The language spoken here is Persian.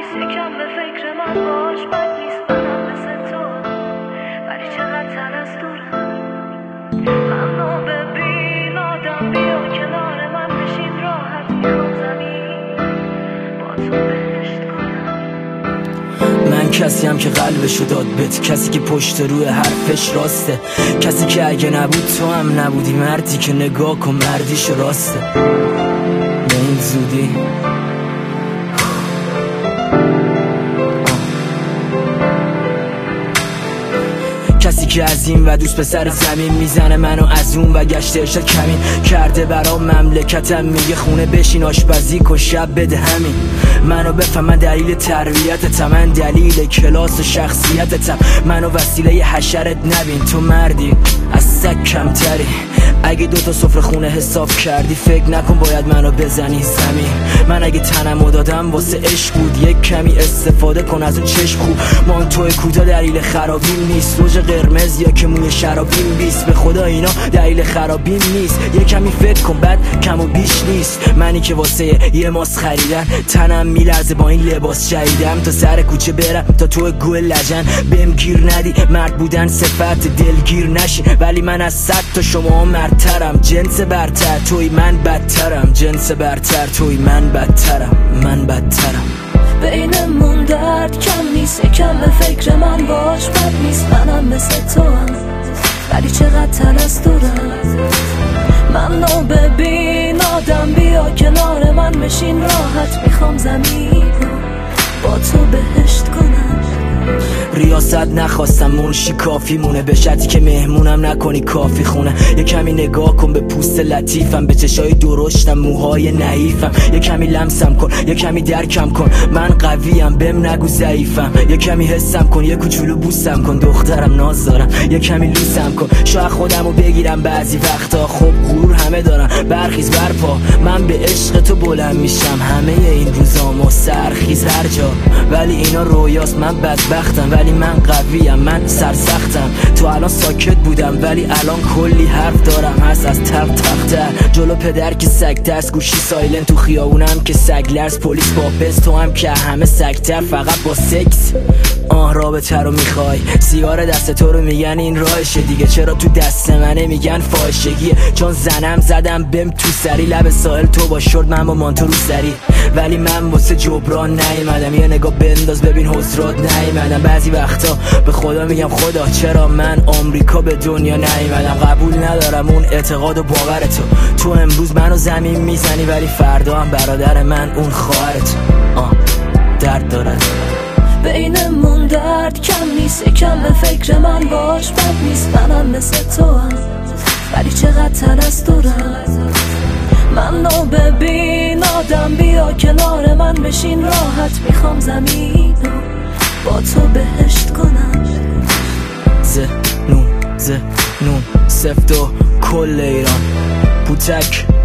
یکم به فکر من باش، بد نیست منم مثل تو، ولی چقدر تر از دورم. منو ببین آدم، بیا کنار من بشین راحت، میخوام زمین با تو بهشت کنم. من کسیم که قلبشو داد بهت، کسی که پشت روی حرفش راسته، کسی که اگه نبود تو هم نبودی، مردی که نگاه کن مردیش راسته. به این زودی کسی که از این و دوست به سر زمین میزنه منو از اون و گشت ارشاد کمین کرده برام مملکتم، میگه خونه بشین آشپزی کن شب بده همین. منو بفهم، من دلیل تربیتتم، من دلیل کلاس و شخصیتتم، منو وسیله حشرت نبین، تو مردی از سگ کمتری. اگه دوتا سفره خونه حساب کردی فکر نکن باید منو بزنی زمین. من اگه تنمو دادم واسه عشق بود، یک کمی استفاده کن از اون چشم خوب. من توی کوتا دلیل خرابیم نیست، روژ قرمز یا که موی شرابیم بیست، به خدا اینا دلیل خرابیم نیست. یک کمی فکر کن بعد کم و بیش نیست. منی که واسه یه ماس خریدن تنم میلرزه با این لباس جدیدم، تا سر کوچه برم تا تو گل لجن بهم گیر ندی. مرد بودن صفت دلگیر نشی، ولی من از 100 تا شما مرترم. جنس برتر توی من بدترم، جنس برتر توی من بدترم، من بدترم. بینمون درد کم نیست، یکم به فکر من باش، بد نیست منم مثل تو هم، ولی چقدر تر از دورم. منو ببین آدم، بیا کنار من بشین راحت، میخوام زمین با تو بهشت کنم. ریاست نخواستم منشی کافی مونه، به شرطی که مهمونم نکنی کافی خونه. یه کمی نگاه کن به پوست لطیفم، به چشای درشتم، موهای نحیفم. یه کمی لمسم کن، یه کمی درکم کن، من قویم بهم نگو ضعیفم. یه کمی حسم کن، یه کوچولو بوسم کن، دخترم ناز دارم، یه کمی لوسم کن. شاید خودمو بگیرم بعضی وقتا، خب غرور همه دارن، برخیز برپا. من به عشق تو بلند میشم همه این روزامو، سرخیز هر جا. ولی اینا رویاست، من بدبختم ولی من قویم، من سرسختم. تو الان ساکت بودم ولی الان کلی حرف دارم، هست از تق تختر. جلو پدر که سگ ترس، گوشی سایلن، تو خیابونم که سگ لرز، پلیس با پس، تو هم که همه سگتر فقط با سکس. رابطه رو میخوای، سیگار دست تو رو میگن این راهشه دیگه، چرا تو دست منه میگن فاحشگیه. چون زنم زدم بهم تو سری، لب ساحل تو با شورت من با مانتو رو سری. ولی من واسه جبران نیومدم، یه نگاه بنداز ببین حسرات نیومدم. بعضی وقتا به خدا میگم خدا چرا من آمریکا به دنیا نیومدم. قبول ندارم اون اعتقاد و باورتو، تو امروز منو زمین میزنی ولی فردا هم برادر من اون خواهرت. درد دارد بینمون درد کم نیست، یکم به فکر من باش، بد نیست منم مثل تو هم، ولی چقدر تر از دورم. منو ببین آدم، بیا کنار من بشین راحت، میخوام زمین با تو بهشت کنم. زنون سفت و کل ایران، پوتک